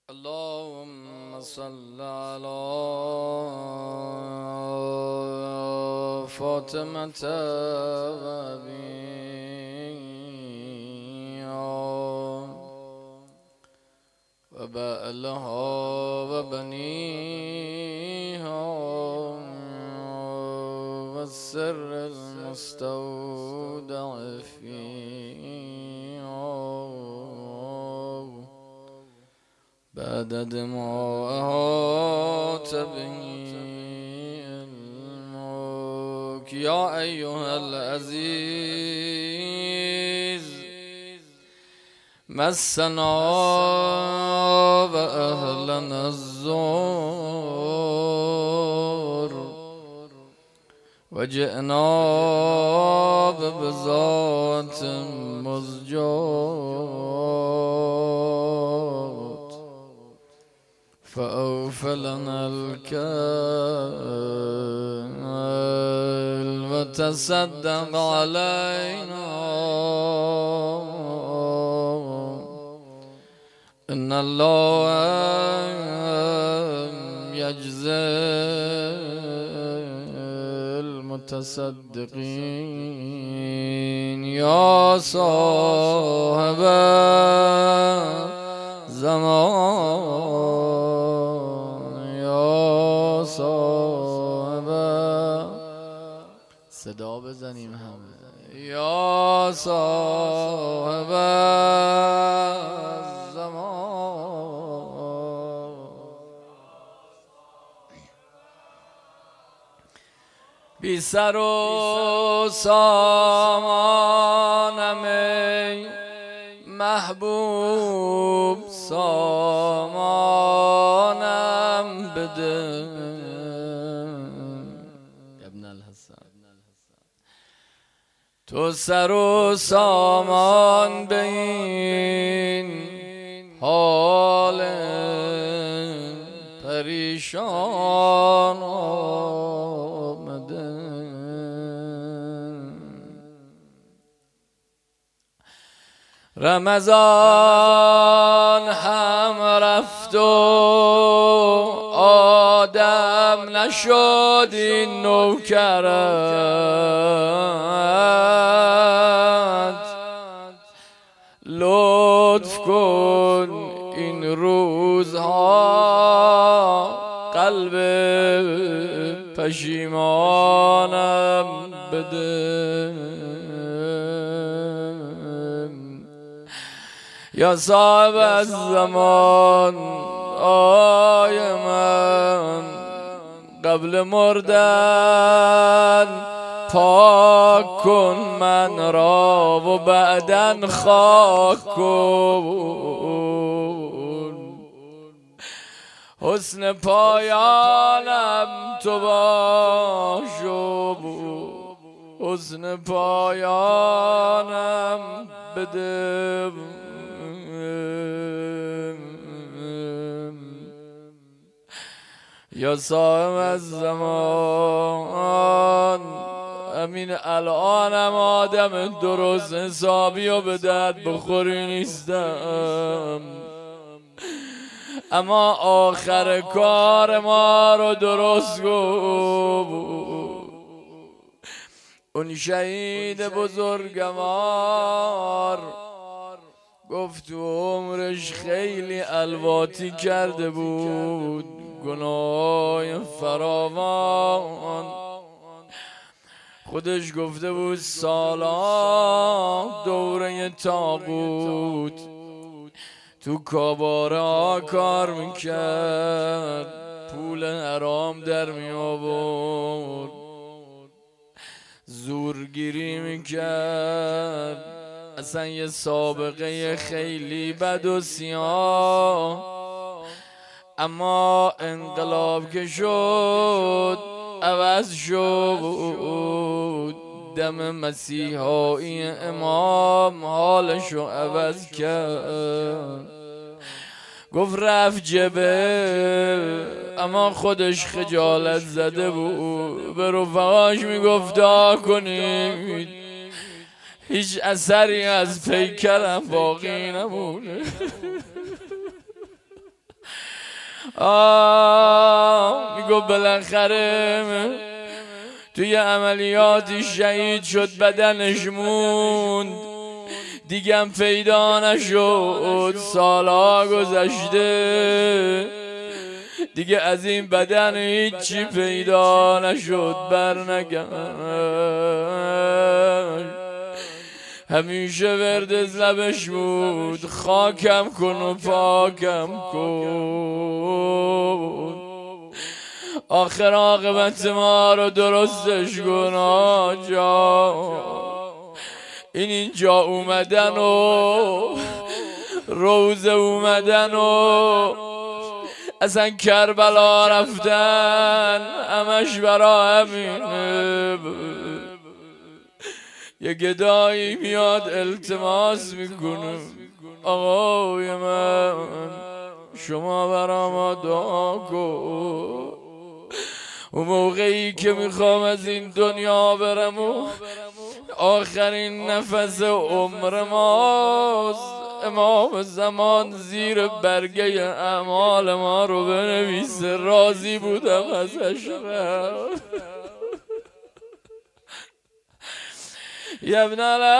اللهم صل على فاطمة وأبيها وبألها وبنيها والسر المستودع فيها بعدد ما أحاط به علمك يا أيها العزيز مسنا وأهلنا الزور وجئنا ببزات مزجات فأوف لنا الكيل وتصدق علينا إن الله يجزي المتصدقين يا صاحب زمان يا صاحب صدا بزنیم همه یا صاحب بی سر و سامانم ای محبوب سامانم بده ابن الحسن تو سر و سامان به این حال پریشان آمده رمضان هم رفت و آدم نشد این نوکرت لطف کن این روزها قلب پشیمانم بده یا صاحب الزمان آی من قبل مردن پاک کن من را و بعدن خاک کن حسن پایانم تو باش و حسن پایانم بده یا صاحب الزمان امین الانم آدم درست حسابی و به درد بخوری نیستم اما آخر کار ما رو درست گو اون شهید بزرگوار گفت تو عمرش خیلی الواتی کرده بود گناه فراوان خودش گفته بود سالان دوره طاغوت تو کابارا کار میکرد پول حرام در می آورد زورگیری میکرد اصلا یه سابقه خیلی بد و سیاه اما انقلاب که شد عوض شد دم مسیحایی امام حالشو عوض کرد گفت رفت جبه اما خودش خجالت زده بود به رفقاش میگفت دعا کنید هیچ اثری از پیکرم باقی نمونه میگو بالاخره توی عملیاتی شهید شد، بدنش موند دیگه هم پیدا نشد. سالها گذشته دیگه از این بدن هیچی پیدا نشد، برنگشت. همیشه ورد از لبش بود خاکم کن و پاکم کن، آخر عاقبت ما رو درستش کن آجا. اینجا اومدن و روز اومدن و اصلا کربلا رفتن، همش برا همینه. یه گدایی میاد التماس میکنه آقای من شما برا ما دعا کن. اون موقعی که میخوام از این دنیا برم و آخرین نفس عمر ماست، امام زمان زیر برگه اعمال ما رو بنویسه، راضی بودم ازش رفت. یا ابن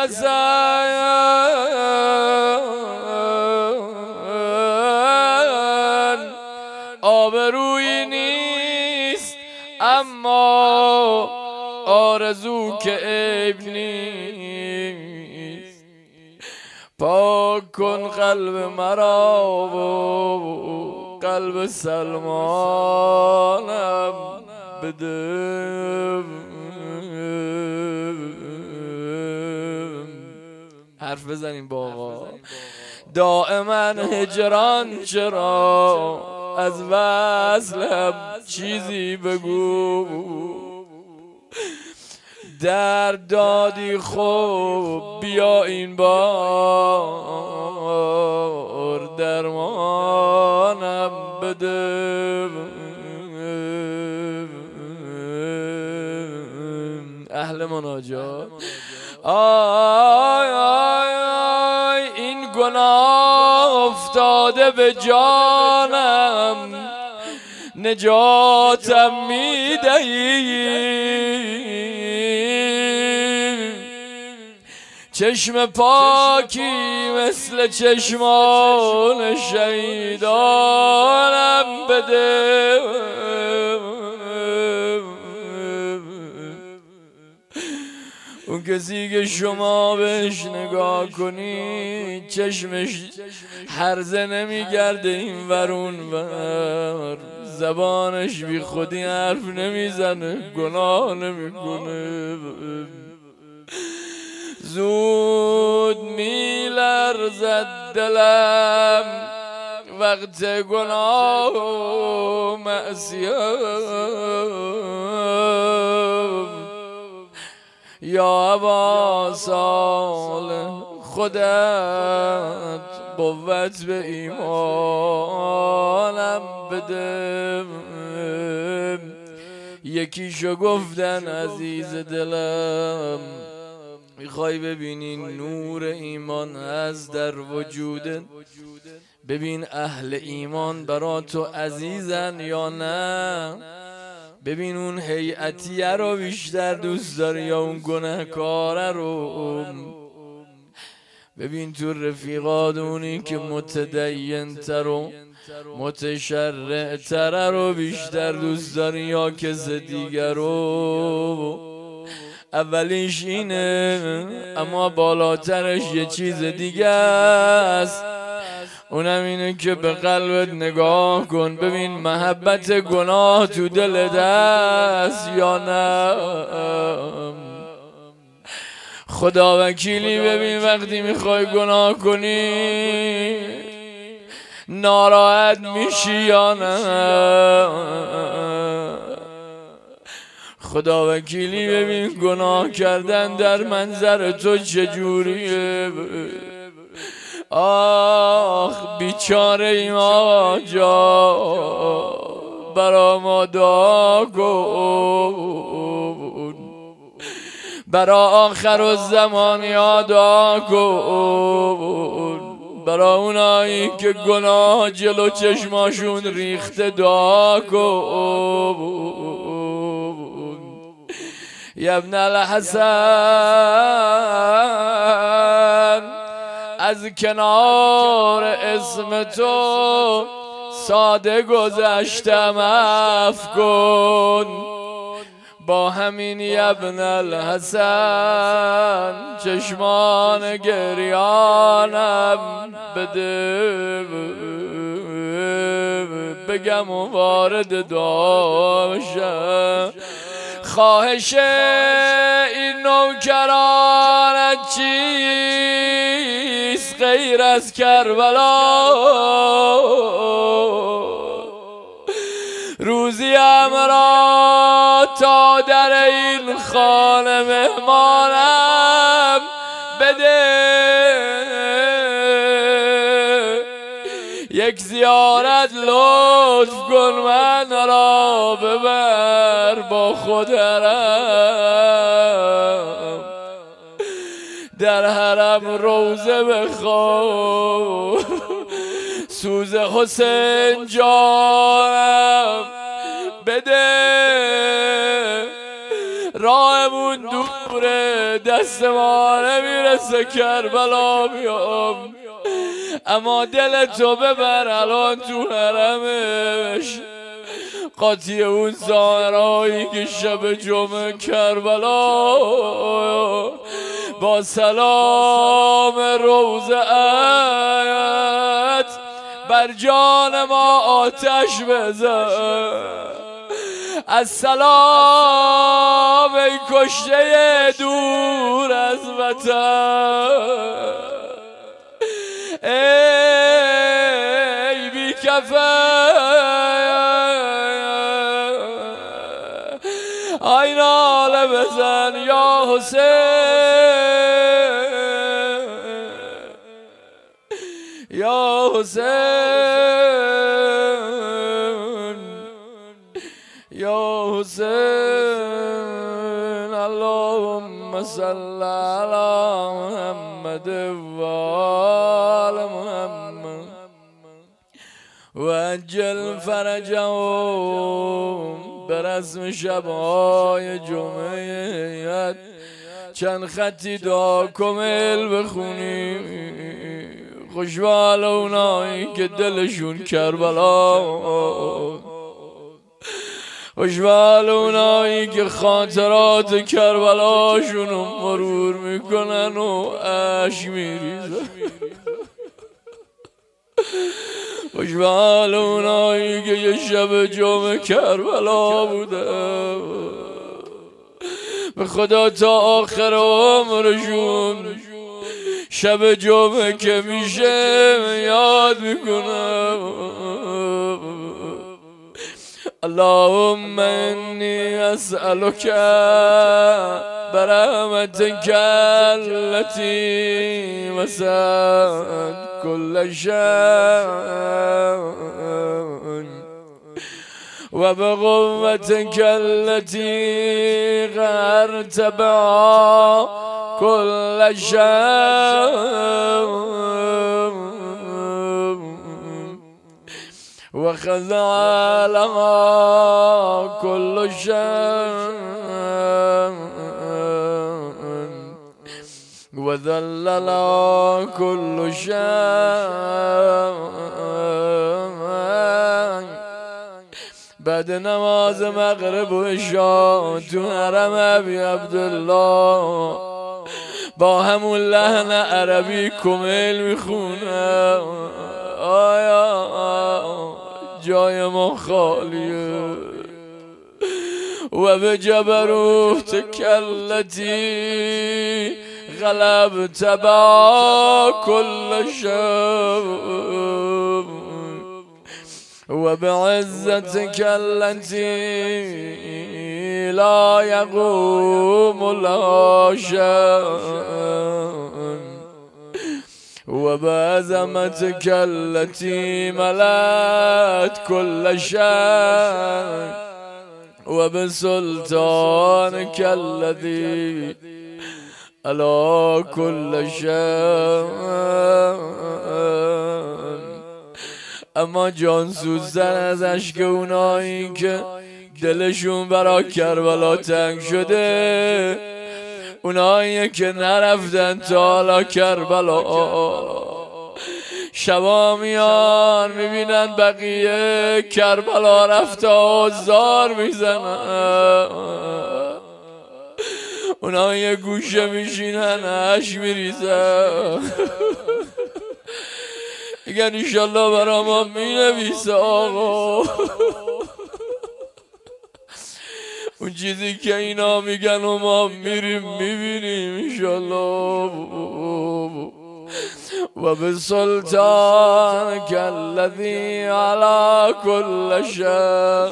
الحسن آبرویی نیست اما آرزو که عیب نیست. پاک کن قلب مرا و قلب سلمانم بده. حرف بزنیم با آقا. دائما هجران چرا، از وصلم چیزی بگو. درد دادی خوب بیا این بار درمانم بده. اهل مناجات. آی آی آی این گناه افتاده به جانم، نجاتم میدهی. چشم پاکی مثل چشمان شهیدانم بده. اون کسی که شما بهش نگاه کنی چشمش هرزه نمیگرده این ورون ور، زبانش بی خودی حرف نمیزنه، گناه نمیکنه. زود میلرزد دلم وقت گناه و معصیت. یا ابا صالح خودت قوت به ایمانم بده. یکیشو گفتن عزیز دلم، میخوای ببینی نور ایمان هست در وجودت، ببین اهل ایمان برا تو عزیزن یا نه. ببین اون هیئتیه رو بیشتر دوست داری یا اون گناهکاره رو. ببین تو رفیقات اونی که متدین تر و متشرع تر رو بیشتر دوست داری یا کس دیگر رو. اولیش اینه اما بالاترش یه چیز دیگه است، اونم اینه که به قلبت نگاه کن ببین محبت گناه تو دلت هست یا نه. خدا وکیلی ببین وقتی میخوای گناه کنی ناراحت میشی یا نه. خدا وکیلی ببین گناه کردن در منظر تو چجوریه. آخ بیچاره ایم آجا، برا ما دعا کن، برا آخر الزمان دعا کن. برا اونایی که گناه جلو چشماشون ریخته دعا کن. یا ابن الحسن از کنار اسم تو ساده گذشتم عفو کن. با همین یا ابن الحسن چشمان گریانم بده بگم و وارد دعا بشم. خواهش این نوکرانت چیست غیر از کربلا؟ روزی را تا در این خانه مهمانم بده، یک زیارت لطف کن من را ببر با خود حرم. در حرم روزه بخواه سوز حسین جانم بده. راهمون دوره دست ما نمیرسه کربلا بیام، اما دل تو ببر الان تو حرمش. قاطی اون زائرایی که شب جمعه کربلا با سلام روزه ات بر جان ما آتش بزن. السلام ای کشته دور از وطن، ای بی کفن، آی ناله بزن یا حسین، یا حسین، یا حسین. اللهم صل علی محمد و آل محمد و عجل فرجهم. به رسم شبهای جمعه چند خطی دعا کامل بخونی. خوشحال اونایی که دلشون کربلا، خوشحال اونایی که خاطرات کربلاشون رو مرور میکنن و اشک میریزن. خوشحال اونایی که یه شب جمعه کربلا بوده، به خدا تا آخر عمرشون شب جمعه که میشه یاد میکنم. اللهم انی اسألک برحمتک التي وسعت كل شيء وبقوتك التي قهرت بها كل شيء وخضع لها كل شيء وذل لها كل شيء. بعد نماز مغرب و عشا تو حرم ابی عبدالله با همون لحن عربی کمیل میخونه. آیا جای ما خالیه و به جبروتک التی غلبت با كل شيء وبعزتك التي لا يقوم لها شيء وبعظمتك التي ملأت كل شيء وبسلطانك الذي على كل شيء اما جانسوزتر از اشک اونایی که دلشون برا کربلا تنگ شده، اونایی که نرفتن تا حالا کربلا، شبا میان میبینن بقیه کربلا رفته و زار میزنن، اونا یه گوشه میشینن اشک میریزن، میگن ایشالله برا ما مینویسه آقا اون چیزی که اینا میگن و ما میریم میبینیم ایشالله. و به سلطان کالذی علی کل شیء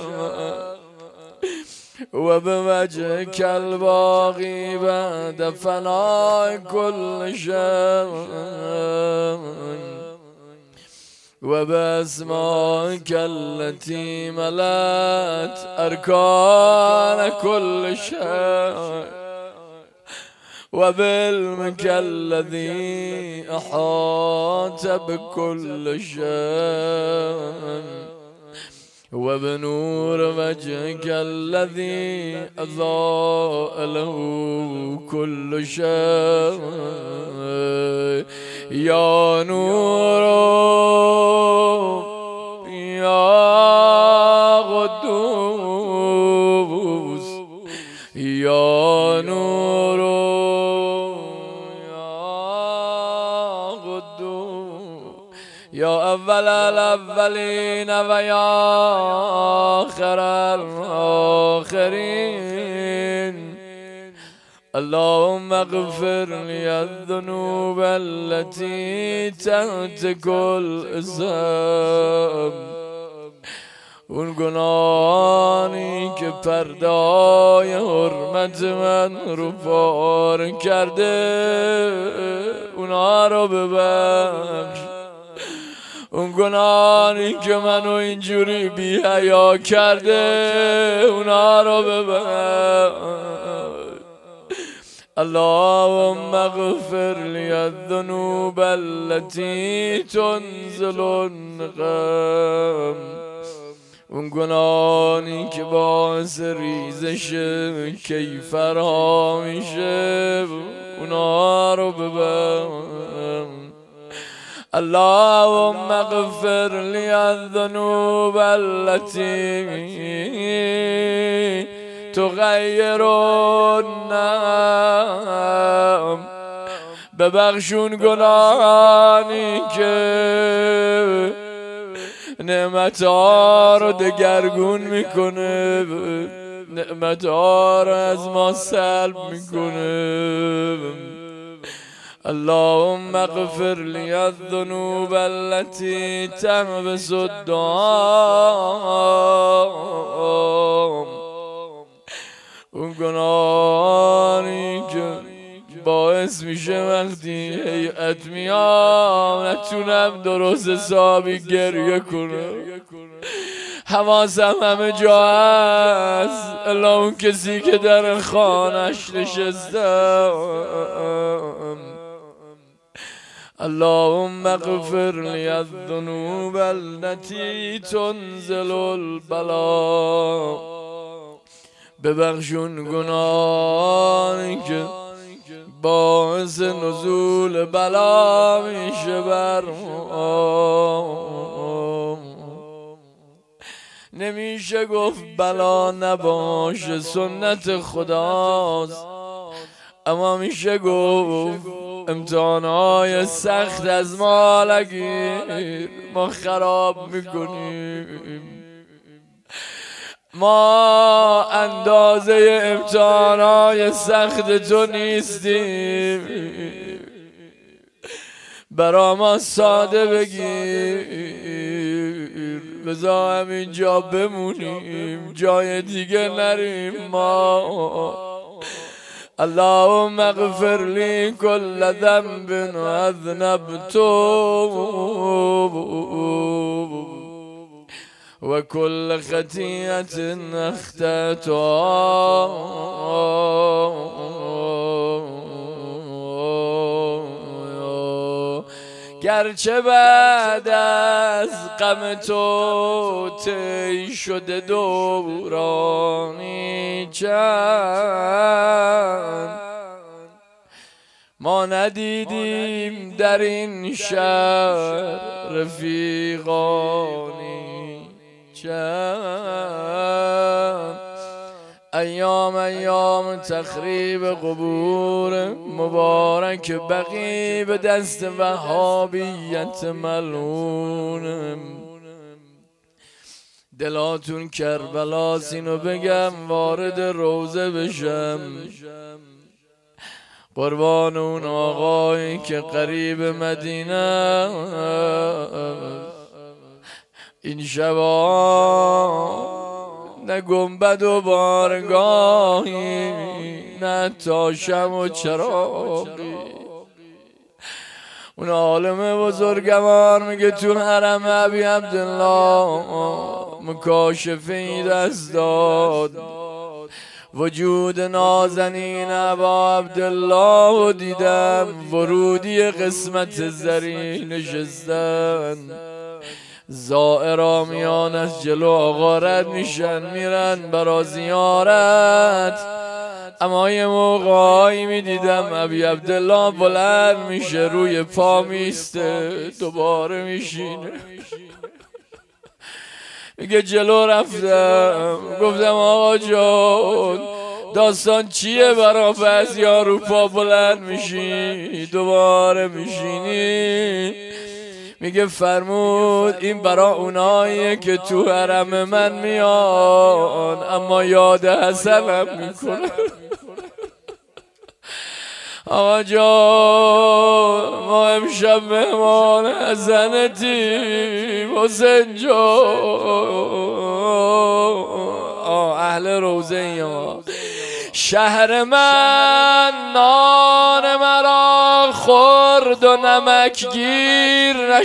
و به وجه کالباقی بعد فنای کل شیء و به اسمائک التي ملأت ارکان کل شیء و بعلمك الذي احاط بكل شيء و بنور وجهك الذي اضاء له كل شيء یا نور یا قدوس یا نور یا اول الاولین و یا آخر الاخرین اللهم اغفر لی الذنوب التي تحت كل اسم، اون گناهانی که پردای حرمت من رو پار کرده اونا رو ببخش، اون گناهانی که منو اینجوری بی حیا کرده اونا رو ببخش. اللهم اغفر لی الذنوب التي تنزل النقم، اون گناهانی که باعث ریزش کیفرها میشه اونا رو ببخش. اللهم اغفر لی الذنوب التي تغیر النعم، ببخشون گناهانی که نعمتها رو دگرگون میکنه، نعمتها رو از ما سلب میکنه. اللهم اغفر لی الذنوب التي تحبس الدعاء، اون گناهانی که باعث میشه وقتی هیئت میام نتونم درست حسابی گریه کنم، حواسم همه جا هست الا اون کسی که در خانش نشستم. اللهم اغفر لی الذنوب التي تنزل البلاء، ببخشون گناهانی که باعث نزول بلا میشه بر ما. نمیشه گفت بلا نباشه، سنت خداست، اما میشه گفت امتحانهای سخت از ما لگیر ما خراب میکنیم. ما اندازه امتحانهای سخت تو نیستیم، برا ما ساده بگیر، بذار همینجا بمونیم جای دیگه نریم ما. اللهم اغفر لی کل ذنب اذنبته و کل خطیئة اخطأتها گرچه بعد از غم تو طی شده دورانی چند، ما ندیدیم در این شهر رفیقانی چند. ایام تخریب قبور مبارک بقی به دست وهابیت ملعون. دلاتون کربلاس اینو بگم وارد روزه بشم، قربان اون آقایی که قریب مدینه این شبا نه گنبد و بارگاهی نه تاشم و چراغی. اون عالم بزرگوار میگه تو حرم ابی عبدالله مکاشفه‌ای دست داد، وجود نازنین ابا عبدالله و دیدم ورودی قسمت زری نشستن. زائرامیان از جلو آقا رد میشن میرن برا زیارت، اما یه موقعی میدیدم ابی عبدالله بلند میشه روی پا میسته دوباره میشینه. میگه جلو رفتم گفتم آقا جان داستان چیه برا بعضیا رو پا بلند میشی دوباره میشینی؟ میگه فرمود این برا اوناییه که تو حرم من میان اما یاد حسنم میکنه. آقا جان ما امشب مهمان حسنتیم حسین جان، اهل روزه ایم. شهر من نان مرا خورد و نمک گیر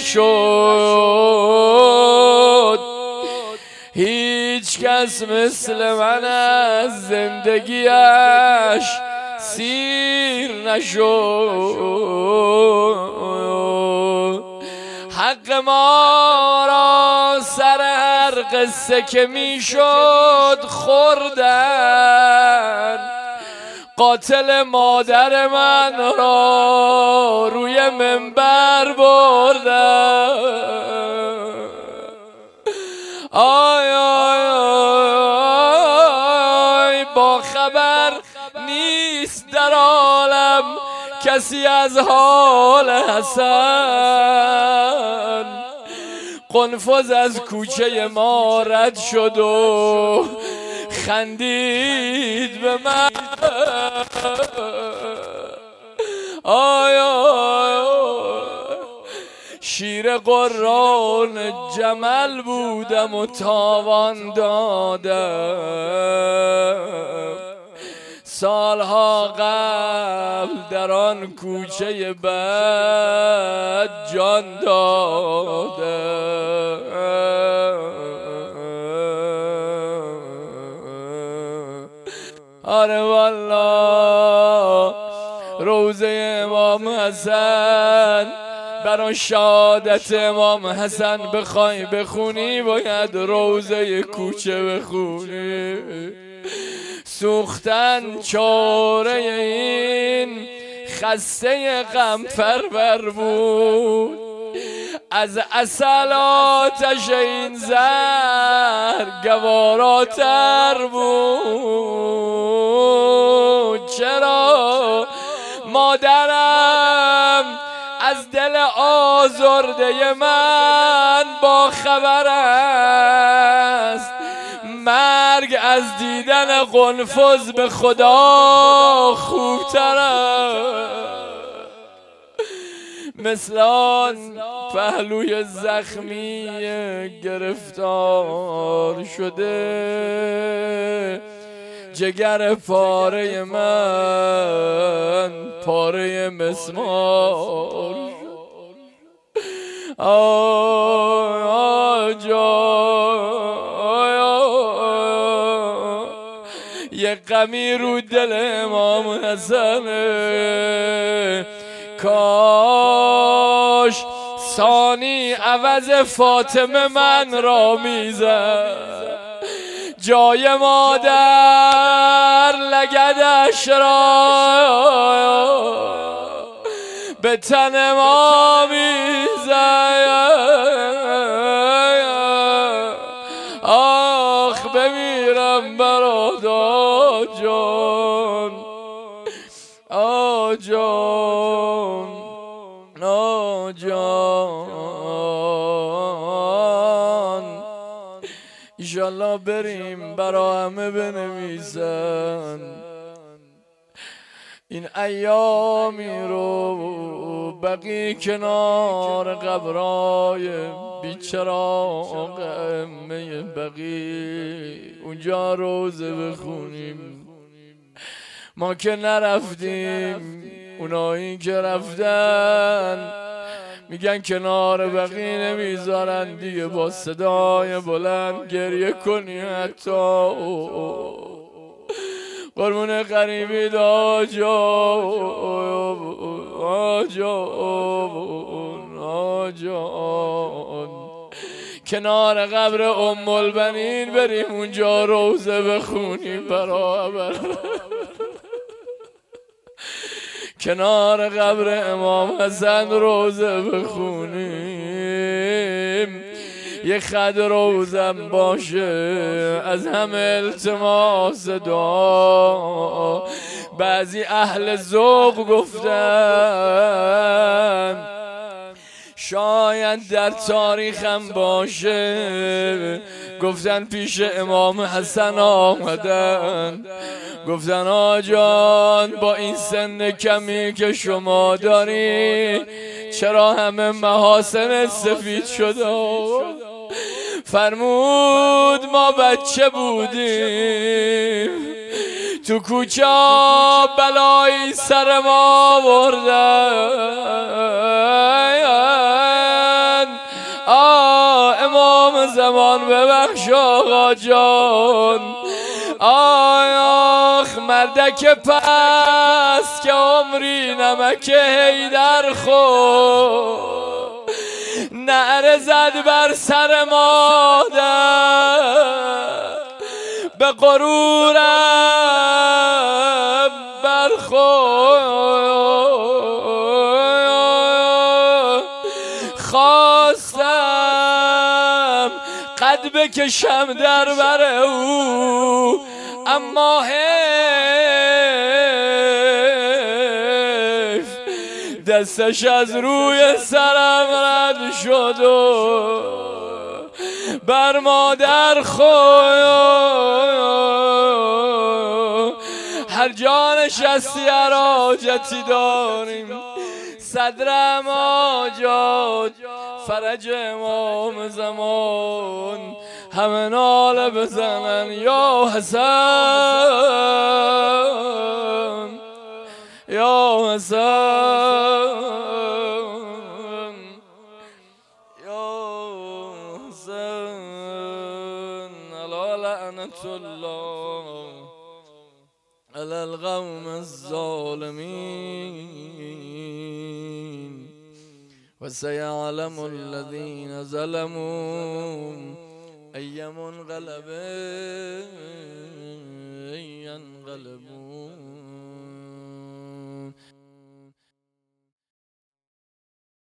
نشد، هیچ کس مثل من از زندگیش سیر نشد. حق ما را سر هر قصه که میشد خوردن، قاتل مادر من را روی منبر بردن. آی آی آی با خبر نیست در عالم کسی از حال حسن. قنفذ از کوچه ما رد شد و خندید به من. آی آی شیر قران جمل بودم و تاوان دادم، سالها قبل در آن کوچه بد جان دادم. آره والله روزه امام حسن برای شهادت امام حسن بخوای بخونی باید روزه کوچه بخونی. سوختن چاره این خسته غم پرور بود، از عسل آتش این زهر گواراتر بود. چرا مادرم از دل آزرده من با خبر است، مرگ از دیدن قنفذ به خدا خوبتر است. مثل آن پهلوی زخمی گرفتار شده، جگر پاره من پاره مسمار. آی یه غمی رو دل امام حسنه، کاش ثانی عوض فاطمه من را میزد، جای مادر لگدش را به تن ما میزد. آخ بمیرم برات جان، جان، جان. ایشالله بریم برا همه بنویسن این ایامی رو بقی کنار قبرای بیچراغ ائمه بقی اونجا روزه بخونیم. ما که نرفتیم، اونایی که رفتن میگن کنار بقی نمیذارن دیگه با صدای بلند گریه کنی حتی. قربون غریبی دا جان کنار قبر ام البنین بریم اونجا روزه بخونیم برابر. کنار قبر امام حسن روزه بخونیم، یه خد روزم باشه از همه التماس دعا. بعضی اهل ذوق گفتن شاید در تاریخم باشه، گفتن پیش امام حسن آمدن گفتن آجان با این سن کمی که شما داری چرا همه محاسن سفید شده؟ فرمود ما بچه بودیم تو کوچه بلایی سر ما بردن. امام زمان ببخش آقا جان. آخ مردک پس که عمری نمک حیدر خورد، نعره زد بر سر مادر به غرورم برخورد. خواستم قد بکشم در بر او اما حیف دستش از روی سرم رد شد و بر مادر خود. هر جا نشستی هر حاجتی داریم، صدرم آجاد فرج امام زمان، همه ناله بزنن یا حسن یا حسن یا حسن. الا لعنت الله علی القوم الظالمین و سیعلم الذین ظلموا ای منقلب ینقلبون.